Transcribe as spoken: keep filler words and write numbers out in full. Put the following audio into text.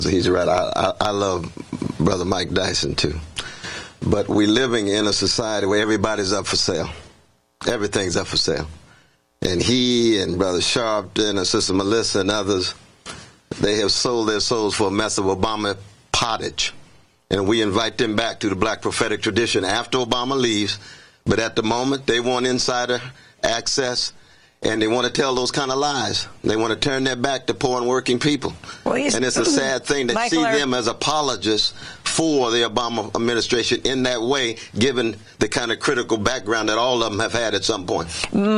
He's right. I, I, I love Brother Mike Dyson, too. But we're living in a society where everybody's up for sale. Everything's up for sale. And he and Brother Sharpton and Sister Melissa and others, they have sold their souls for a mess of Obama pottage. And we invite them back to the black prophetic tradition after Obama leaves. But at the moment, they want insider access, and they want to tell those kind of lies. They want to turn their back to poor and working people. Well, and it's a sad thing to Michael see are... them as apologists for the Obama administration in that way, given the kind of critical background that all of them have had at some point.